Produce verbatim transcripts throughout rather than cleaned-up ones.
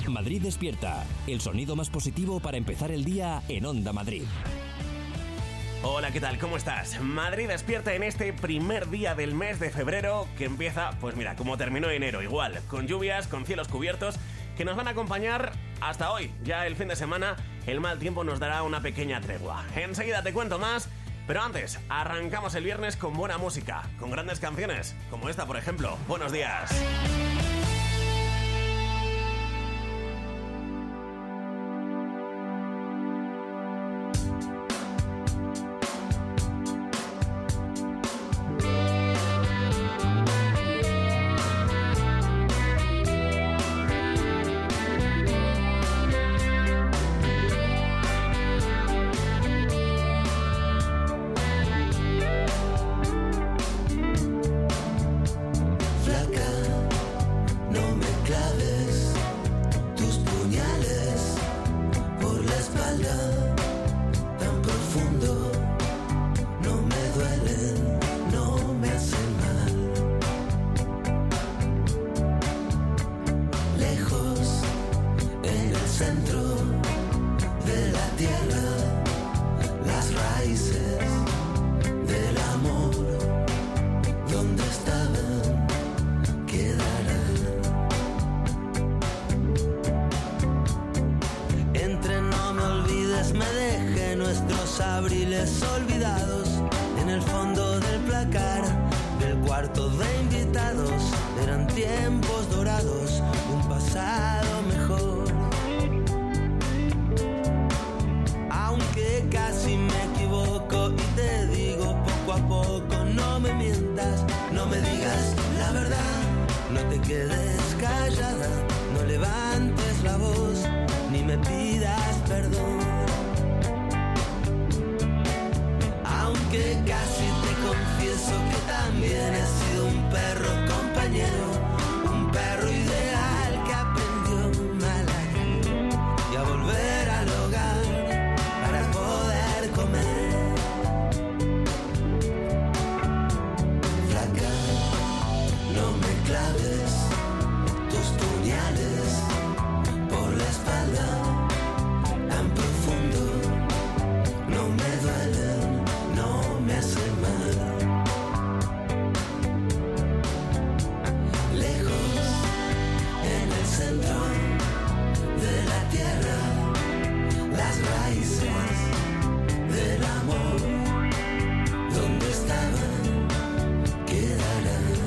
Madrid despierta, el sonido más positivo para empezar el día en Onda Madrid. Hola, ¿qué tal? ¿Cómo estás? Madrid despierta en este primer día del mes de febrero que empieza, pues mira, como terminó enero, igual, con lluvias, con cielos cubiertos, que nos van a acompañar hasta hoy. Ya el fin de semana, el mal tiempo nos dará una pequeña tregua. Enseguida te cuento más, pero antes, arrancamos el viernes con buena música, con grandes canciones, como esta, por ejemplo. Buenos días. Abriles olvidados en el fondo del placar del cuarto de invitados. Eran tiempos dorados, un pasado mejor. Aunque casi me equivoco y te digo poco a poco, no me mientas, no me digas la verdad, no te quedes callada, no levantes la voz, ni me pidas perdón. Aunque casi te confieso que también he sido un perro compañero, un perro ideal que aprendió mal a ir y a volver al hogar para poder comer. Flaca, no me claves tus puñales por la espalda tan profundo, no me duelen, no me hace mal. Lejos, en el centro de la tierra, las raíces del amor, donde estaban, quedarán.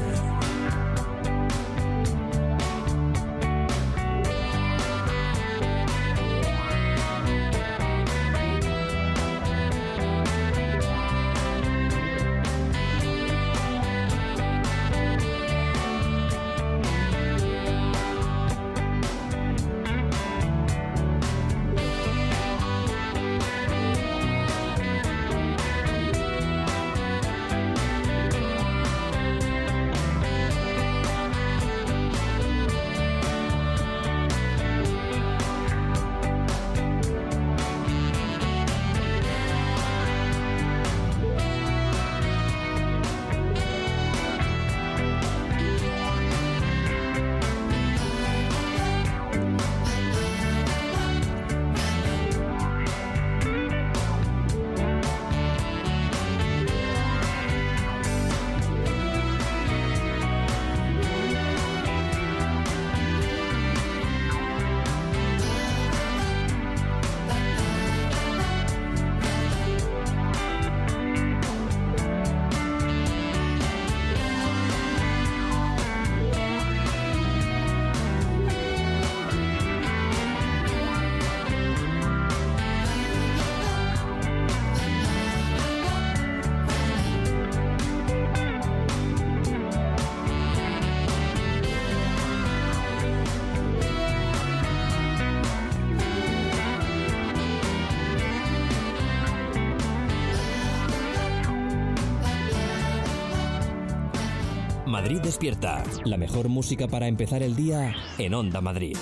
Madrid despierta, la mejor música para empezar el día en Onda Madrid.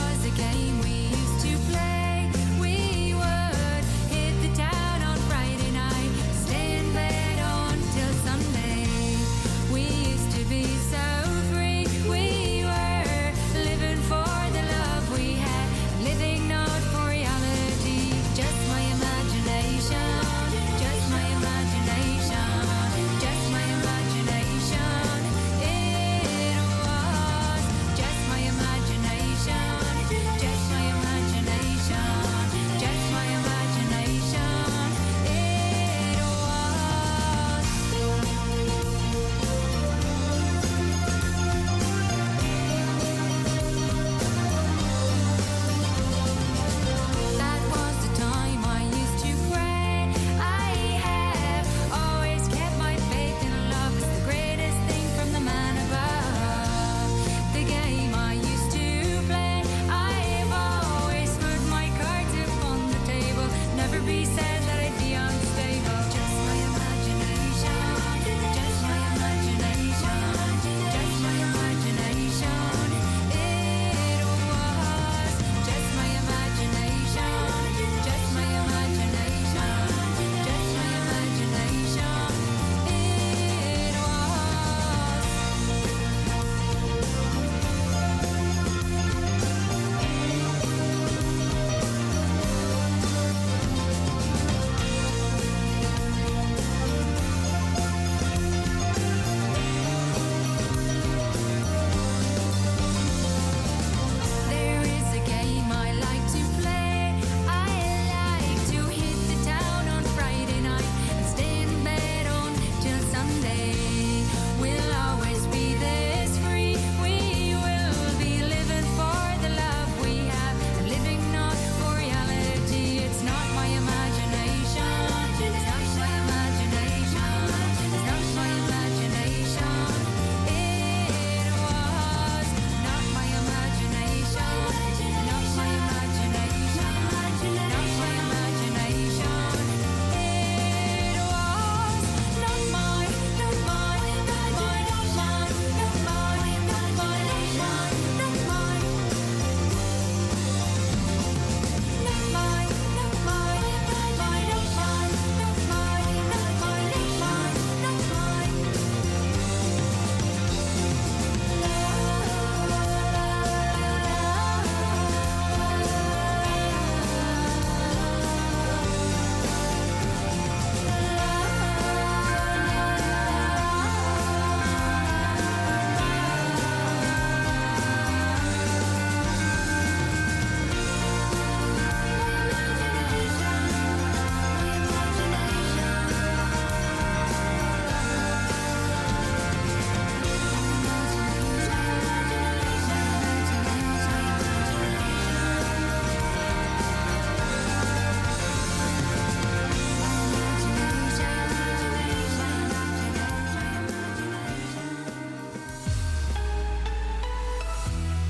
Game we used to play, we would hit the town on Friday night.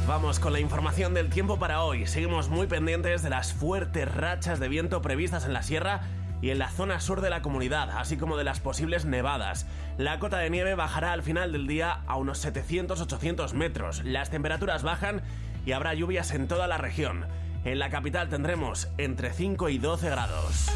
Vamos con la información del tiempo para hoy. Seguimos muy pendientes de las fuertes rachas de viento previstas en la sierra y en la zona sur de la comunidad, así como de las posibles nevadas. La cota de nieve bajará al final del día a unos setecientos a ochocientos metros. Las temperaturas bajan y habrá lluvias en toda la región. En la capital tendremos entre cinco y doce grados.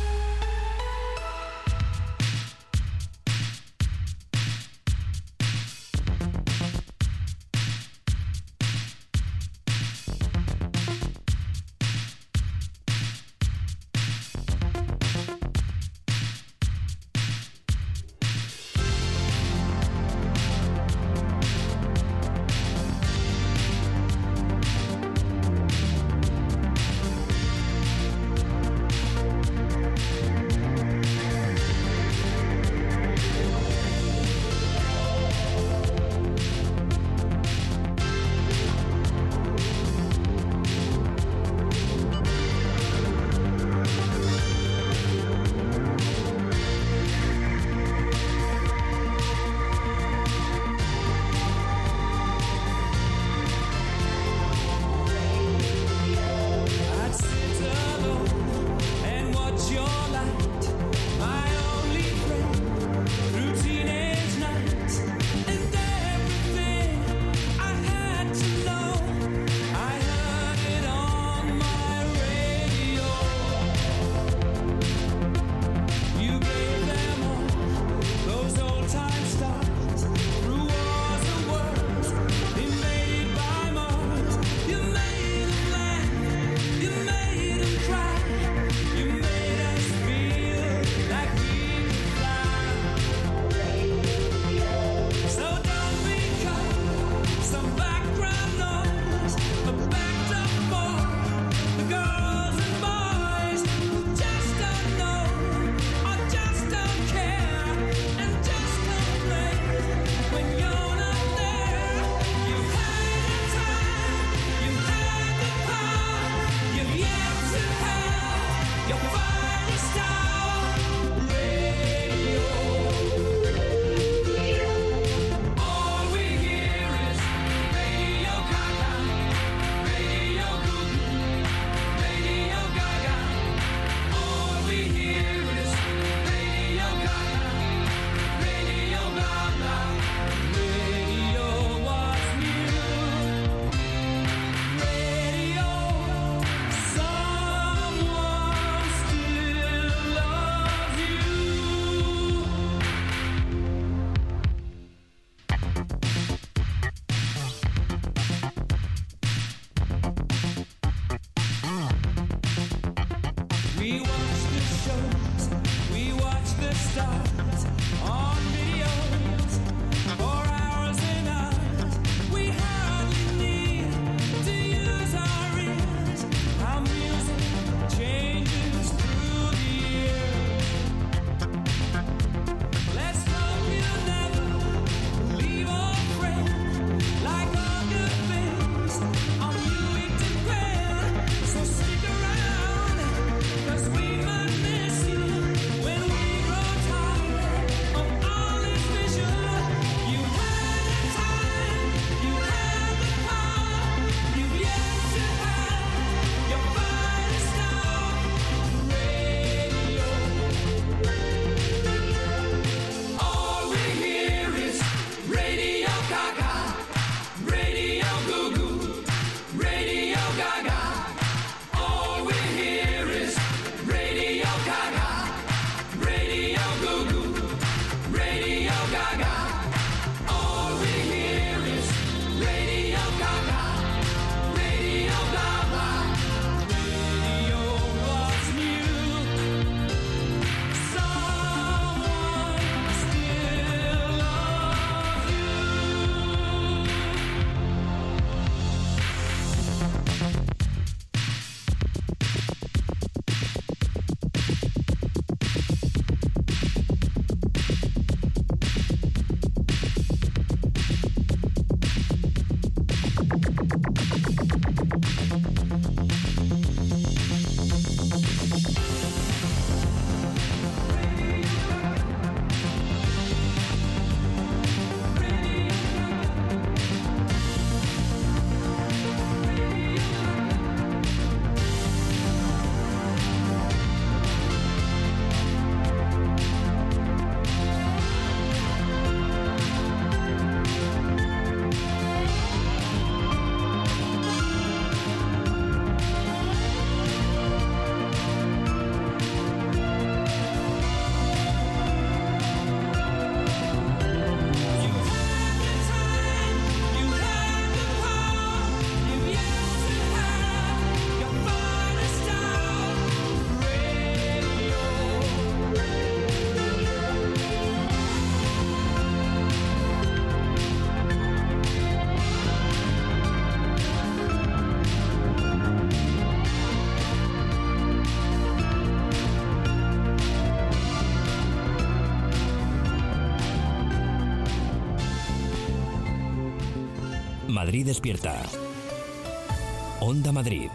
Madrid despierta. Onda Madrid.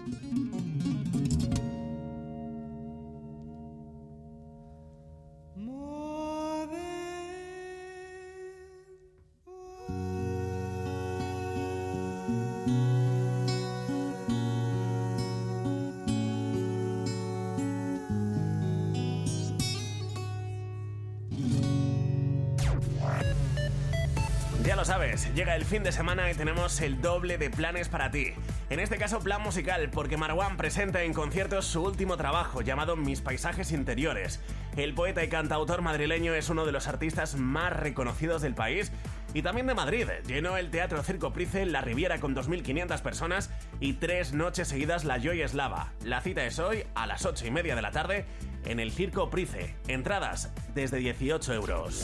Ya lo sabes, llega el fin de semana y tenemos el doble de planes para ti. En este caso, plan musical, porque Marwan presenta en conciertos su último trabajo, llamado Mis Paisajes Interiores. El poeta y cantautor madrileño es uno de los artistas más reconocidos del país y también de Madrid. Llenó el Teatro Circo Price, la Riviera con dos mil quinientas personas y tres noches seguidas la Joy Eslava. La cita es hoy a las ocho y media de la tarde en el Circo Price. Entradas desde dieciocho euros.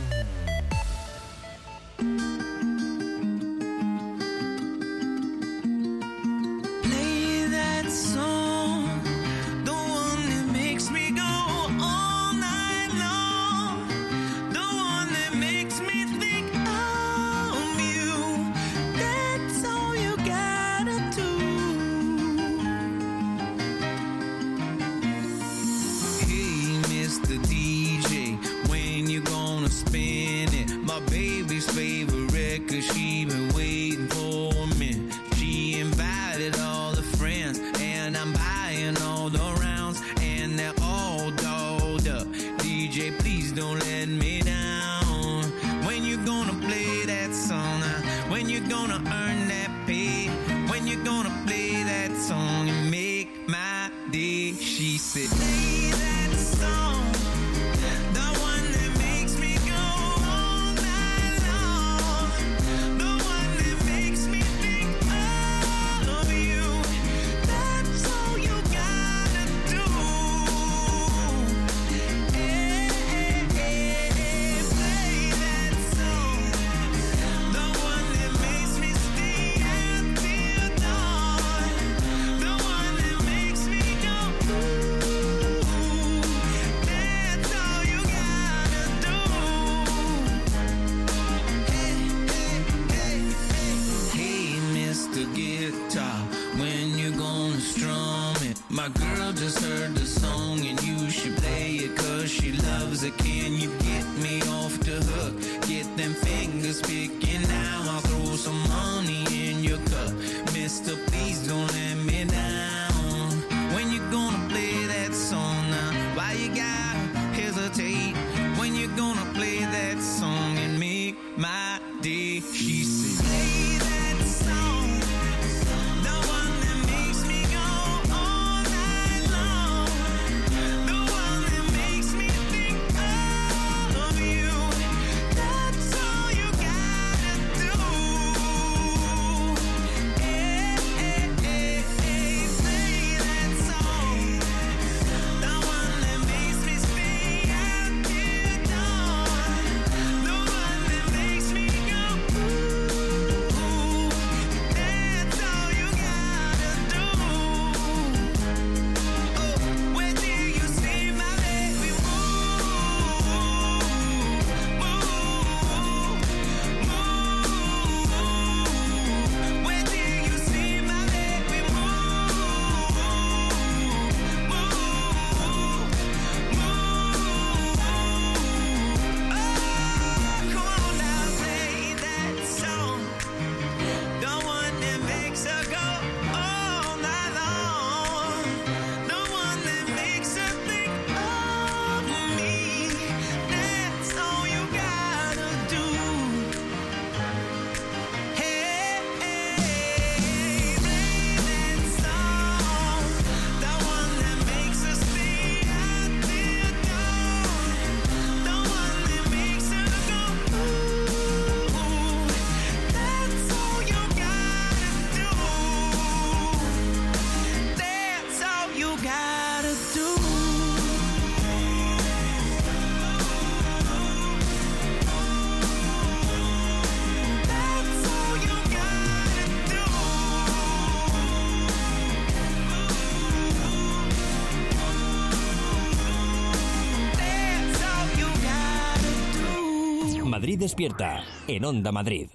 Madrid Despierta, en Onda Madrid.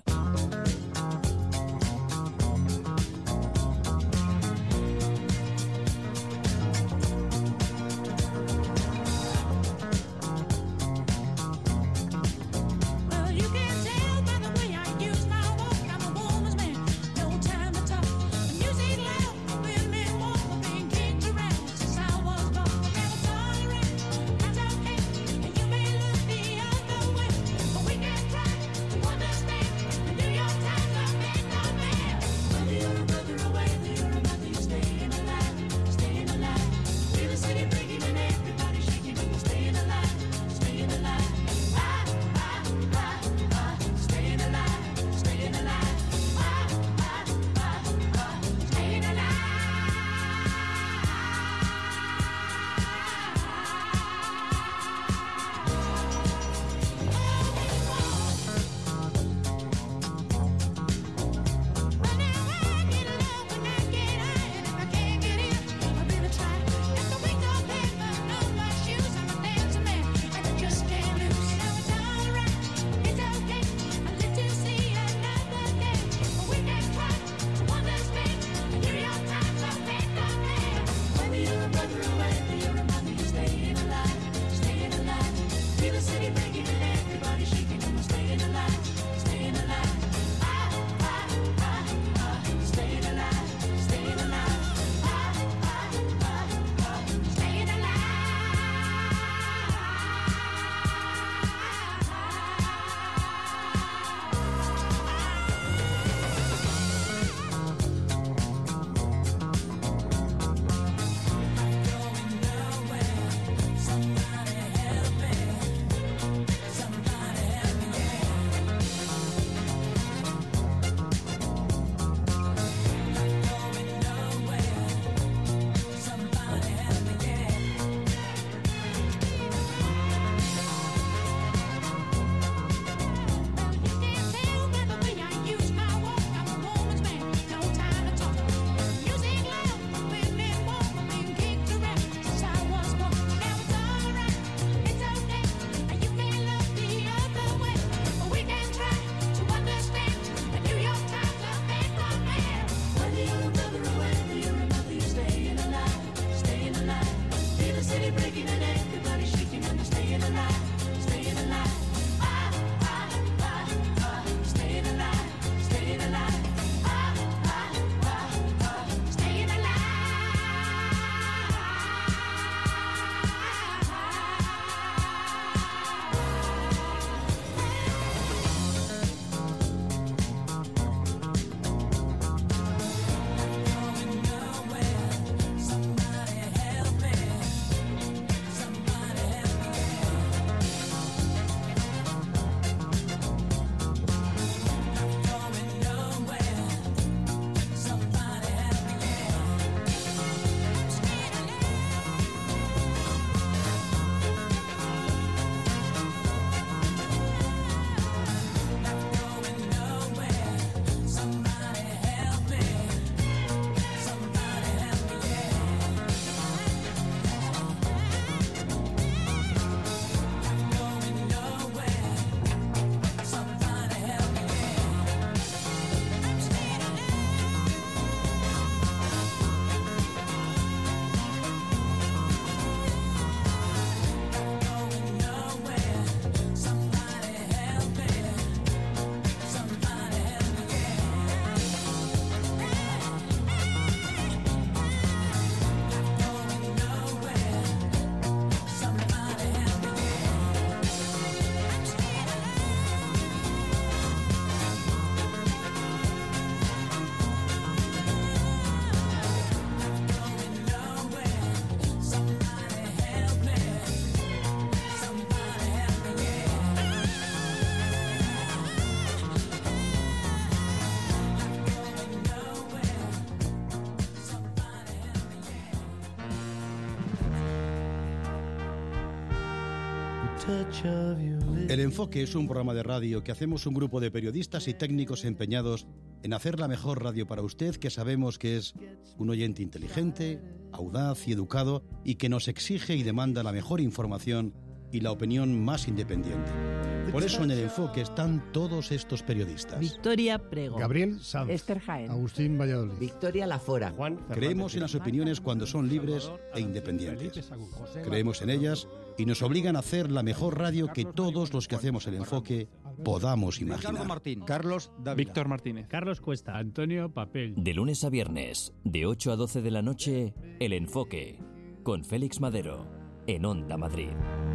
touch of your lips. El Enfoque es un programa de radio que hacemos un grupo de periodistas y técnicos empeñados en hacer la mejor radio para usted, que sabemos que es un oyente inteligente, audaz y educado, y que nos exige y demanda la mejor información y la opinión más independiente. Por eso en El Enfoque están todos estos periodistas. Victoria Prego, Gabriel Sanz, Esther Jaén, Agustín Valladolid, Victoria Lafora, Juan Fernández. Creemos en las opiniones cuando son libres e independientes. Creemos en ellas y nos obligan a hacer la mejor radio que todos los que hacemos El Enfoque podamos imaginar. Carlos Dávila, Víctor Martínez, Carlos Cuesta, Antonio Papel. De lunes a viernes, de ocho a doce de la noche, El Enfoque, con Félix Madero, en Onda Madrid.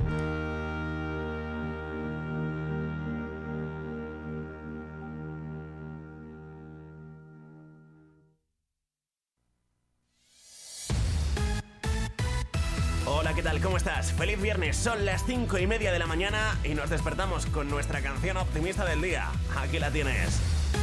Hola, ¿qué tal? ¿Cómo estás? Feliz viernes, son las cinco y media de la mañana y nos despertamos con nuestra canción optimista del día. Aquí la tienes.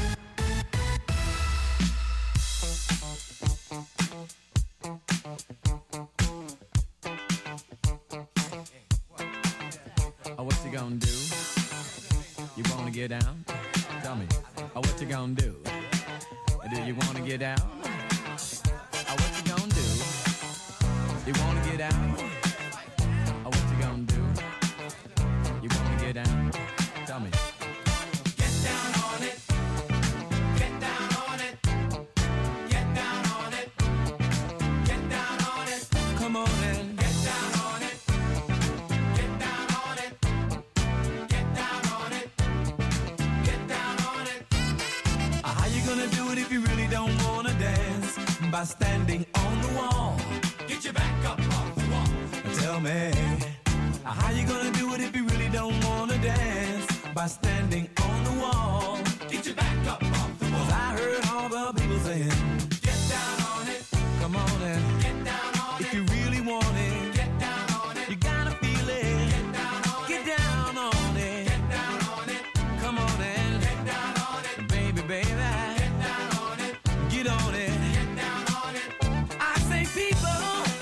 Oh, what you gonna do? You wanna get down? Tell me. Oh, what you gonna do? Do you wanna get down? Oh, what you gonna do? You wanna get down? Oh, what you gonna do? You wanna get down? Tell me. Get down on it. Get down on it. Get down on it. Get down on it. Come on and get down on it. Get down on it. Get down on it. Get down on it. Uh, how you gonna do it if you really don't wanna dance? By standing on the wall. Get your back up off the wall. Tell me, uh, how you gonna do it if you really don't wanna dance? By standing on the wall. Get your back up off the wall. 'Cause I heard all the people saying, get down on it. Come on and get down on it. If you really want it, get down on it. You gotta feel it. Get down on it. Get down on it. Get down on it. Come on and get down on it. Baby, baby, get down on it. Get on it. Get down on it. I say, people,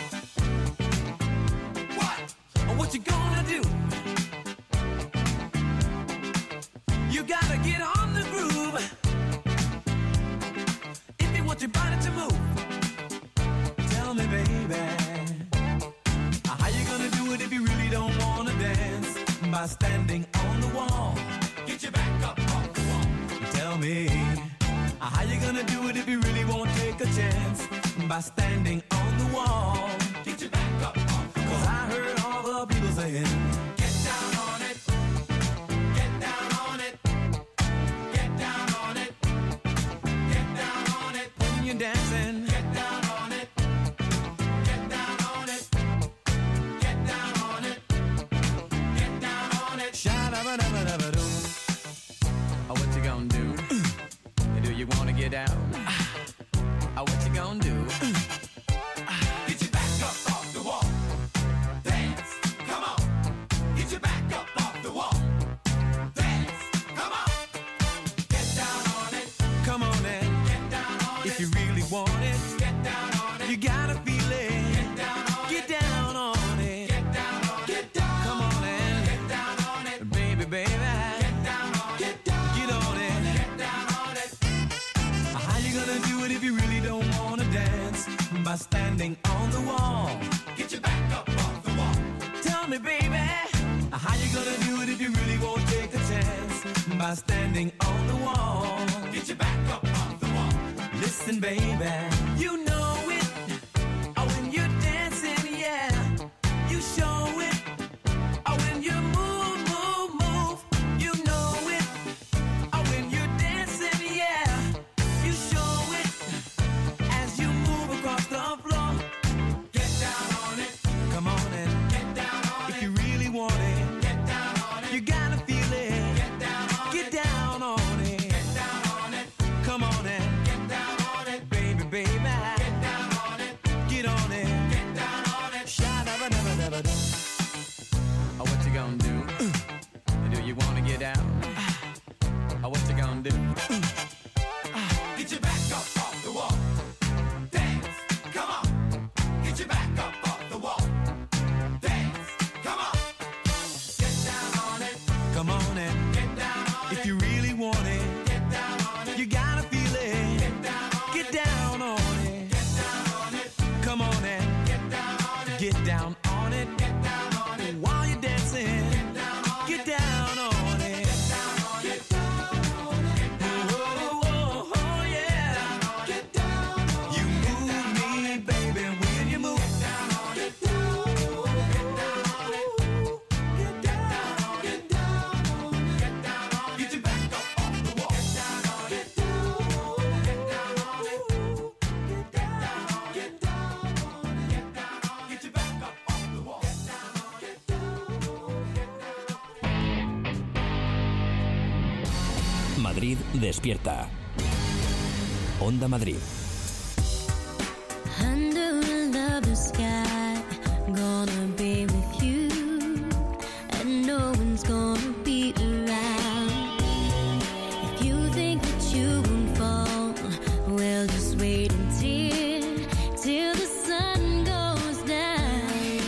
what? What you gonna do? You gotta get on the groove if you want your body to move. Tell me, baby, how you gonna do it if you really don't wanna dance? By standing on the wall. Get your back up off the wall. Tell me, how you gonna do it if you really won't take a chance? By standing on the wall. Get your back up off the wall. 'Cause I heard all the people saying, get down on it. Get down on it. Get down on it. Get down on it. When you're dancing, get down on it. Get down on it. Get down on it. Get down on it. Sha-da-ba-da-ba-da-ba-doo. Oh, what you gonna do? Do you wanna get down? Oh, what you gonna do? Get your back up off the wall. Dance, come on. Get your back up off the wall. Dance, come on. Get down on it. Come on and get down on it. If you really want it, get down on it. You gotta feel it. Get down on it. Get down on it. Get down on it. Get down. Come on and get down on it. Baby, baby. Get down on it. Get down. Get on it. Get down on it. How you gonna do it if you really don't wanna dance? By standing on the wall. Get your back up off the wall. Tell me, baby, how you gonna do it if you really won't take a chance? By standing on the wall. Get your back up off the wall. Listen, baby, you know it. Oh, when you're dancing, yeah, you show it. Oh, when you move, move, move, you know it. Oh, when you're dancing, yeah, you show it. As you move across the floor, get down on it. Come on and get down on it. If you really want it, get down on it. You gotta feel it. Get down on it. Get down on it. Get down on it. Come on and get down on it. Baby, baby, get get down on it. Get down on it. While you're dancing, get down on get it. Down on it. Get down on it. Get down on it. Oh, oh, oh, yeah. Get down on it. You move me, baby, when you move. Get down on it. Get down on it. Get down on it. Get down on it. Get down on it. Get your back up off the wall. Get down on it. Get down on it. Get down on it. Get down on it. Get down on it. Get down on it. Get your back up off the wall. Get down on it. Get down on it. Get down on it. Madrid despierta. Onda Madrid. Under a lovely sky, gonna be with you, and no one's gonna be around. If you think that you won't fall, well, just wait until, till the sun goes down.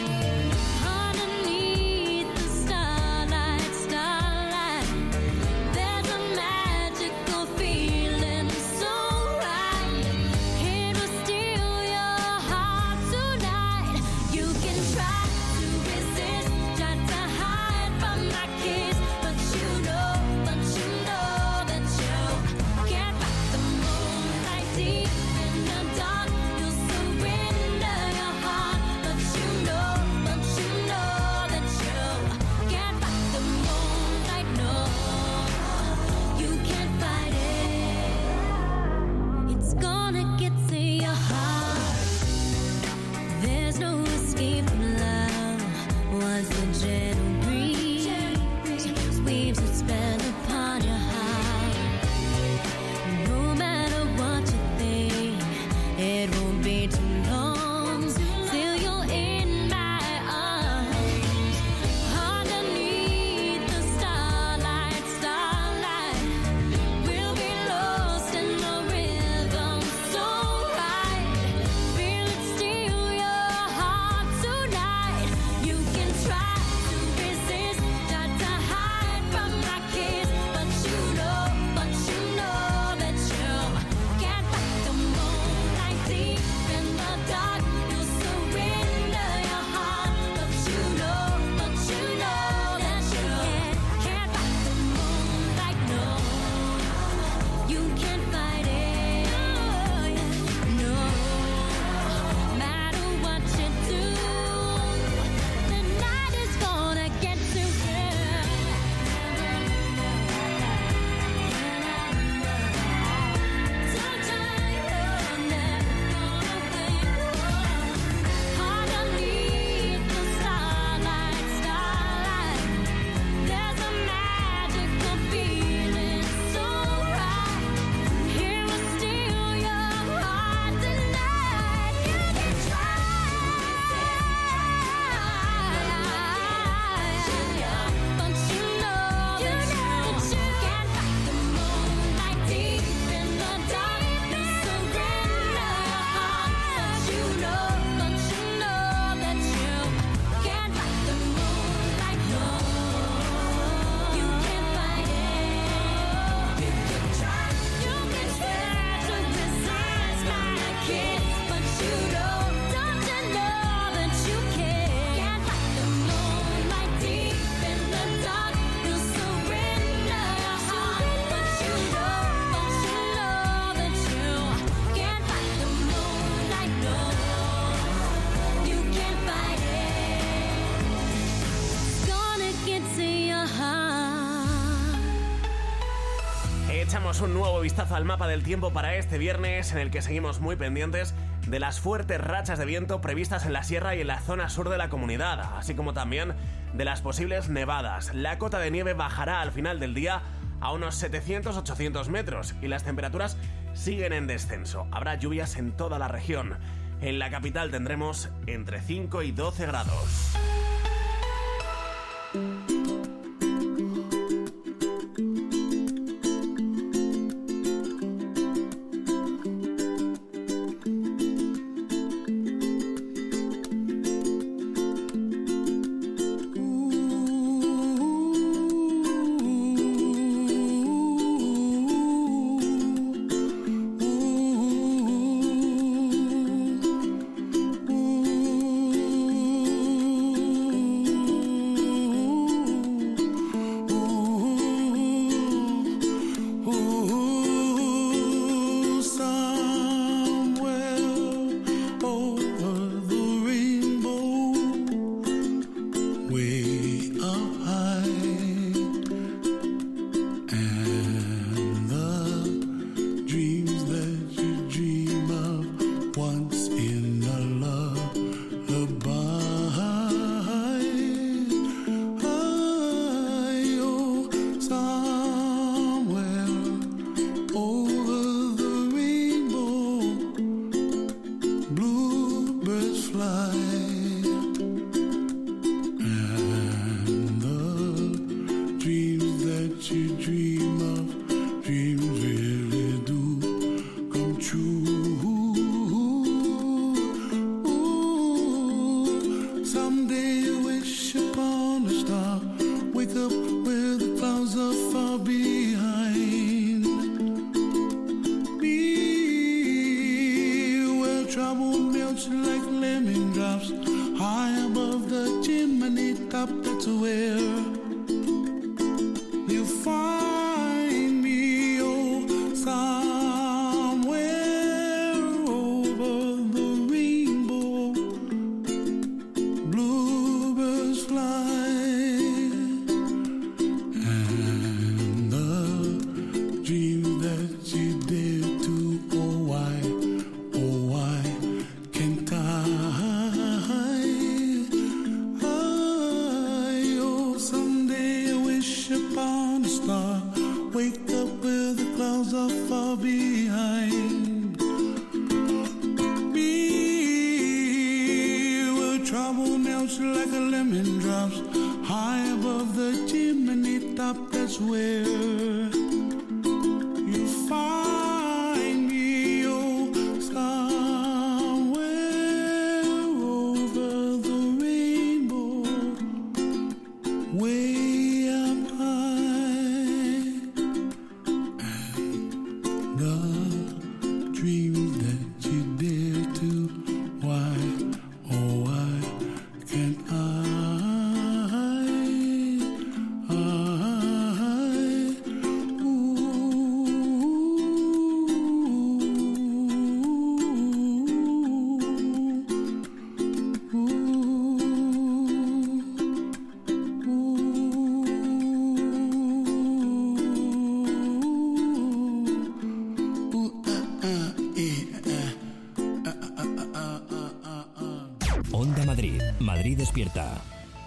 Underneath the starlight, starlight, there's a magical feeling so right. It will steal your heart tonight. You can try to resist, try to hide from my kiss, but you know, but you know that you can't fight the moonlight deep in the dark. You'll surrender your heart, but you know, but you know that you can't fight the moonlight. No, you can't fight it. It's gonna get to your heart. There's no escape from love. Once the gentle breeze weaves its spell upon your heart, no matter what you think, it won't be too long till you're in my arms. Underneath the starlight, starlight, we'll be lost in the rhythm so right. Feel it steal your heart tonight. You can try to resist, try to hide from my kiss, but you know, but you know that you can't fight the moonlight deep in the dark. You'll surrender your heart, but you know, but you know that you can't fight the moonlight. No, you can't fight it. No, matter what you do, the night is gonna get to you. Underneath the starlight, starlight, there's a magical feeling so right. Here will steal your heart tonight. You can try, but you know that you can't fight the moonlight deep in the dark. You surrender your heart, but you know, but you know that you can't fight the moonlight. No, you can't fight it. You can try, you can try to resist my kiss, but you know, don't you know that you can't fight the moonlight deep in the dark. You surrender your heart, but you know, but you know that you can't fight the moonlight. No, you can't fight it. It's gonna get to your heart. Echamos un nuevo vistazo al mapa del tiempo para este viernes, en el que seguimos muy pendientes de las fuertes rachas de viento previstas en la sierra y en la zona sur de la comunidad, así como también de las posibles nevadas. La cota de nieve bajará al final del día a unos setecientos a ochocientos metros y las temperaturas siguen en descenso. Habrá lluvias en toda la región. En la capital tendremos entre cinco y doce grados. Ooh. fly. And the dreams that you dream of, dreams really do come true. Ooh, someday you wish upon a star, wake up where the clouds are far behind me, where trouble melts like lemon drops, high above the chimney top. That's where you find me, oh, somewhere over the rainbow, bluebirds fly. And the dreams that you dare to, oh why, oh why can't I? I, oh, someday I wish upon a star, wake up where the clouds are far behind me, where trouble melts like a lemon drops, high above the chimney top. That's where you find me, oh, somewhere over the rainbow, way up high. And the dreams that you dare to, why, oh why can't I? Onda Madrid, Madrid despierta.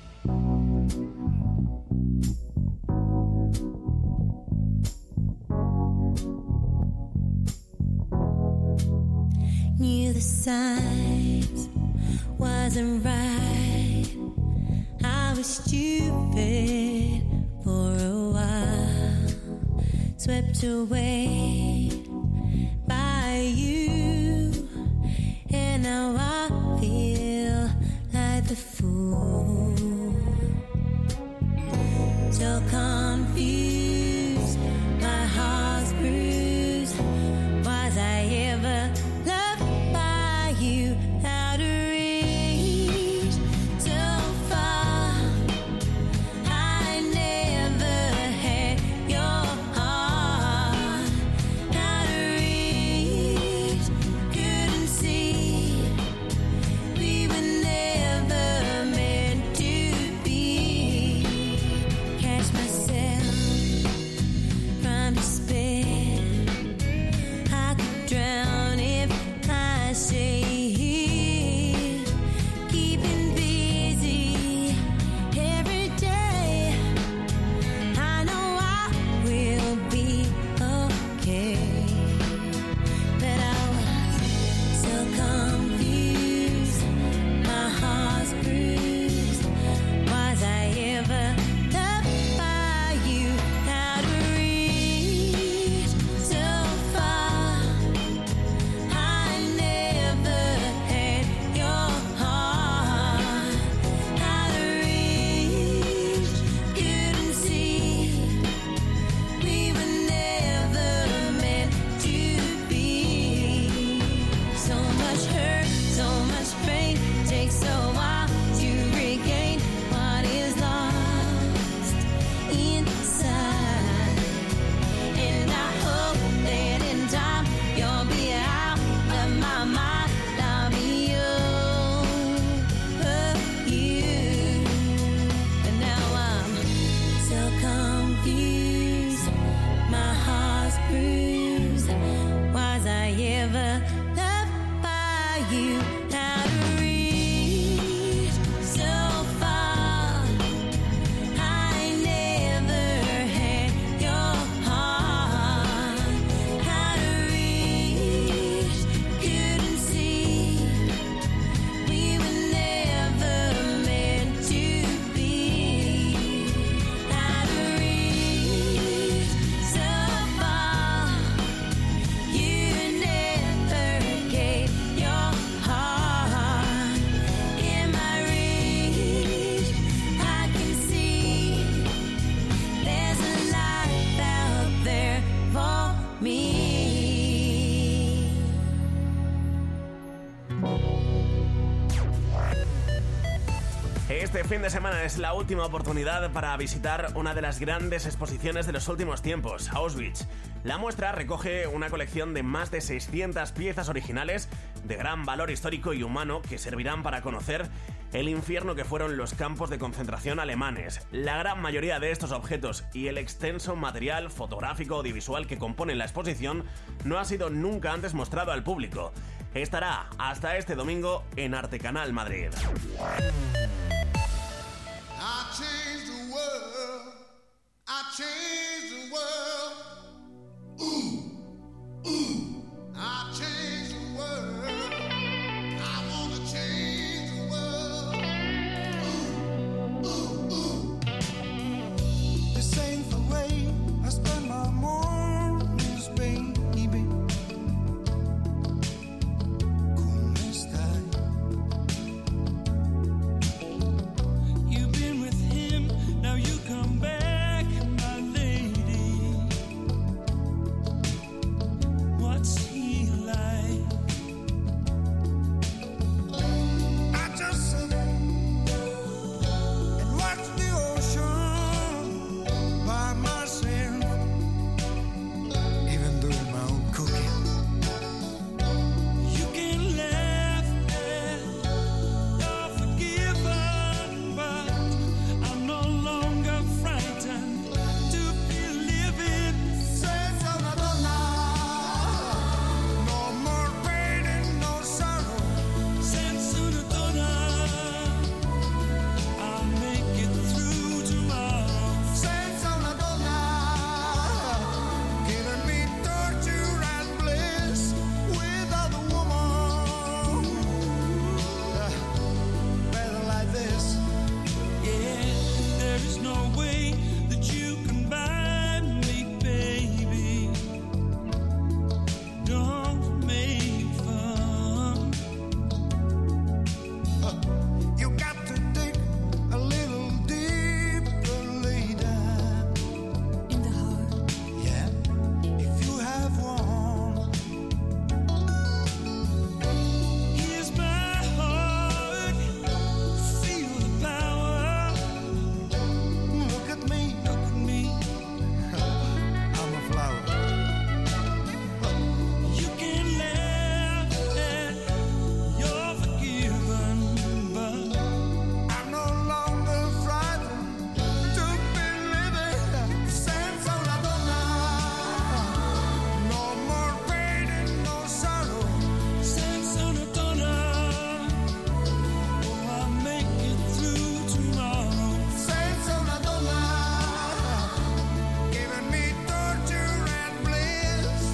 Knew the signs wasn't right. I was stupid for a while, swept away by you, and now I feel like the fool. So confused, my heart's bruised. Was I ever loved by you? Out of reach, so far. I never had your heart. Out of reach, couldn't see. We were never meant to Este fin de semana es la última oportunidad para visitar una de las grandes exposiciones de los últimos tiempos, Auschwitz. La muestra recoge una colección de más de seiscientas piezas originales de gran valor histórico y humano que servirán para conocer el infierno que fueron los campos de concentración alemanes. La gran mayoría de estos objetos y el extenso material fotográfico audiovisual que componen la exposición no ha sido nunca antes mostrado al público. Estará hasta este domingo en Arte Canal Madrid. I changed the world. I changed the world. Ooh, ooh. I changed the world. I wanna change the world. Ooh, ooh, ooh. This ain't the way I spend my mornings, baby. ¿Cómo estás? You've been with him, now you come back, my lady. What's he like? I just sit and watch the ocean by myself, even doing my own cooking. You can laugh and you're forgiven, but I'm no longer frightened to be living. Senza una donna, no more pain and no sorrow. Senza una donna, I'll make it through tomorrow. Senza una donna, giving me torture and bliss without a woman. Better like this. Yeah, there is no way that you can buy me, baby. Don't make fun. You got to dig a little deeper later. In the heart. Yeah, if you have one. Here's my heart. Feel the power. Look at me. Look at me. I'm a flower. You can laugh and you're forgiven, but I'm no longer frightened to be living. Senza una donna, no more pain and no sorrow. Senza una donna, oh, I'll make it through tomorrow. Senza una donna, giving me torture and bliss.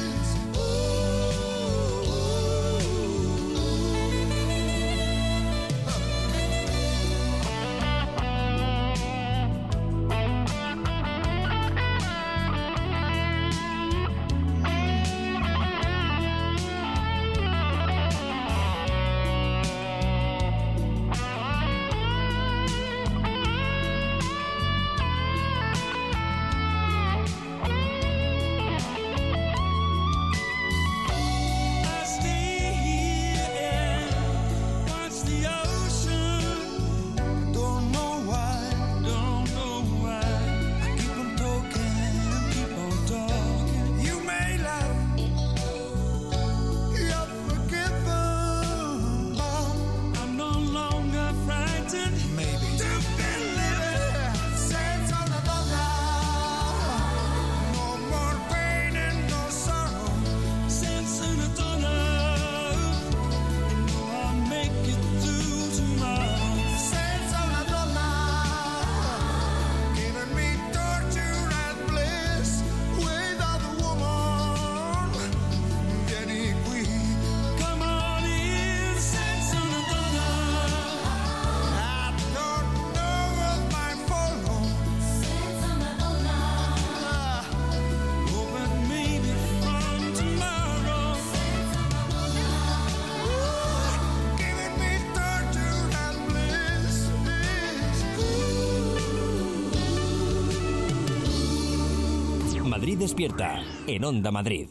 I stay here and watch the ocean. Don't know why, don't know why. I keep on talking, keep on talking. You may laugh, you're forgiven, but I'm no longer frightened. Maybe to be living. Senza una donna, no more pain and no sorrow. Senza una donna, you know I'll make it through tomorrow. Senza una donna, giving me torture and bliss without a woman. Vieni qui, come on in. Senza una donna, I don't know what might follow. Senza una donna, oh, but maybe from tomorrow. Ooh, giving me torture and bliss. Madrid Despierta, en Onda Madrid.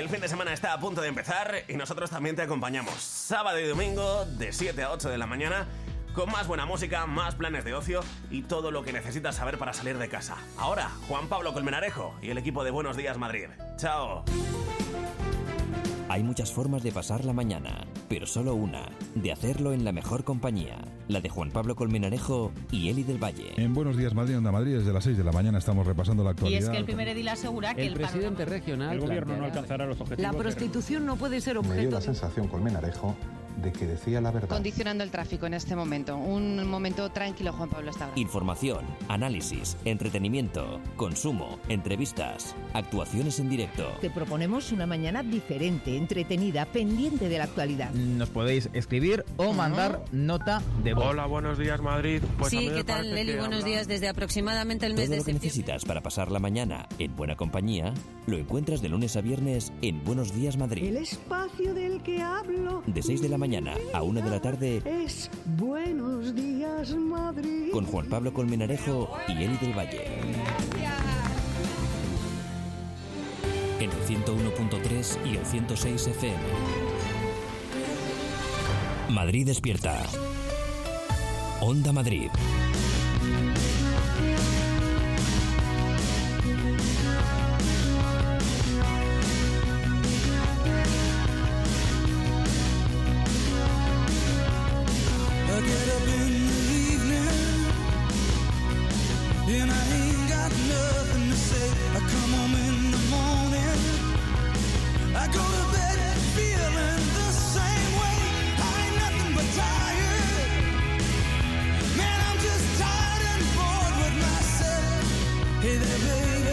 fin de semana está a punto de empezar y nosotros también te acompañamos. Sábado y domingo de siete a ocho de la mañana con más buena música, más planes de ocio y todo lo que necesitas saber para salir de casa. Ahora, Juan Pablo Colmenarejo y el equipo de Buenos Días Madrid. ¡Chao! Hay muchas formas de pasar la mañana, pero solo una, de hacerlo en la mejor compañía, la de Juan Pablo Colmenarejo y Eli del Valle. En Buenos Días Madrid, Onda Madrid, desde las seis de la mañana estamos repasando la Y actualidad. es que el primer edil asegura que El el, presidente regional El gobierno no planteará- alcanzará los objetivos. La prostitución no puede ser Me dio objeto la de... sensación, Colmenarejo, de que decía la verdad. Condicionando el tráfico en este momento. Un momento tranquilo, Juan Pablo, está ahora. Información, análisis, entretenimiento, consumo, entrevistas, actuaciones en directo. Te proponemos una mañana diferente, entretenida, pendiente de la actualidad. Nos podéis escribir o mandar nota de voz. Hola, buenos días, Madrid. Pues a Sí, mí me ¿qué tal, parece Leli? que Buenos habla- días. Desde aproximadamente el mes Todo de lo que septiembre. necesitas para pasar la mañana en buena compañía lo encuentras de lunes a viernes en Buenos Días Madrid. El espacio del que hablo De seis de la mañana a una de la tarde es Buenos Días Madrid. con Juan Pablo Colmenarejo y Eli del Valle. En el ciento uno punto tres y el ciento seis F M. Madrid despierta. Onda Madrid. I get up in the evening and I ain't got nothing to say. I come home in the morning, I go to bed feeling the same way. I ain't nothing but tired. Man, I'm just tired and bored with myself. Hey there, baby,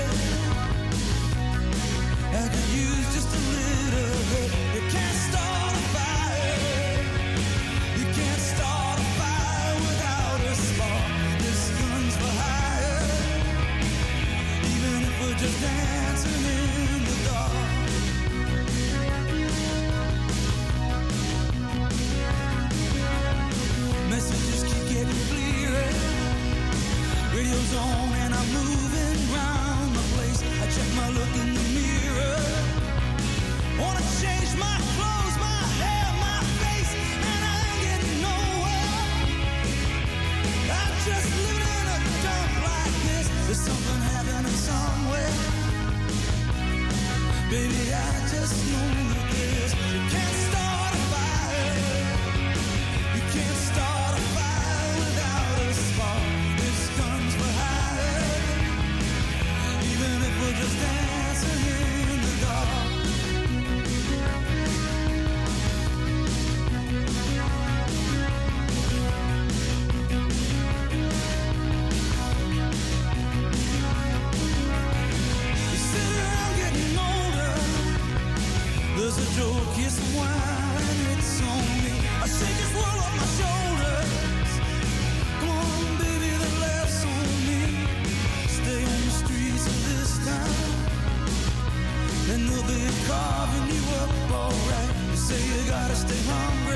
I could use just a little bit. You can't start a fire. You can't start a fire without a spark. This gun's for hire. Even if we're just dancing in the dark. Messages keep getting clearer. Radio's on and I'm moving round the place. I check my look in the mirror. Wanna change my clothes, my hair, my face, and I ain't getting nowhere. I'm just living in a dump like this. There's something happening somewhere. Baby, I just know that this. You can't start a fire. You can't start a fire without a spark. This gun's for hire. Even if we're just dancing in the dark. You sit around getting older. There's a joke, it's wine, and it's on me. I shake this world off my shoulders. Come on, baby, the laughs on me. Stay on the streets of this town, and they'll be carving you up alright. You say you gotta stay humble.